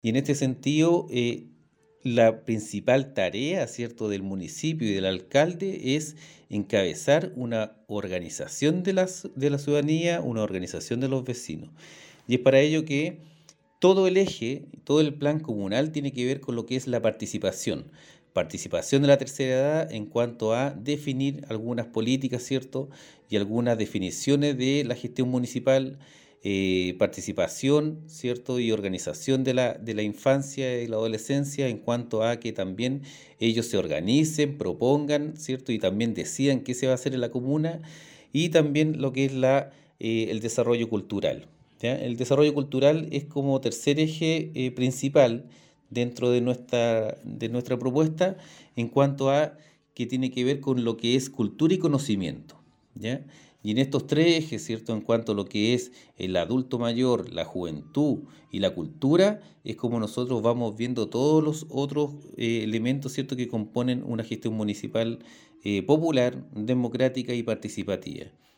Y en este sentido, la principal tarea, ¿cierto?, del municipio y del alcalde es encabezar una organización de la ciudadanía, una organización de los vecinos. Y es para ello que todo el eje, todo el plan comunal tiene que ver con lo que es la participación. Participación de la tercera edad en cuanto a definir algunas políticas, ¿cierto? Y algunas definiciones de la gestión municipal, participación, ¿cierto? Y organización de la infancia y la adolescencia en cuanto a que también ellos se organicen, propongan, ¿cierto? Y también decidan qué se va a hacer en la comuna y también lo que es el desarrollo cultural. ¿Ya? El desarrollo cultural es como tercer eje principal dentro de nuestra propuesta en cuanto a que tiene que ver con lo que es cultura y conocimiento. ¿Ya? Y en estos tres ejes, ¿cierto? En cuanto a lo que es el adulto mayor, la juventud y la cultura, es como nosotros vamos viendo todos los otros elementos, ¿cierto? Que componen una gestión municipal popular, democrática y participativa.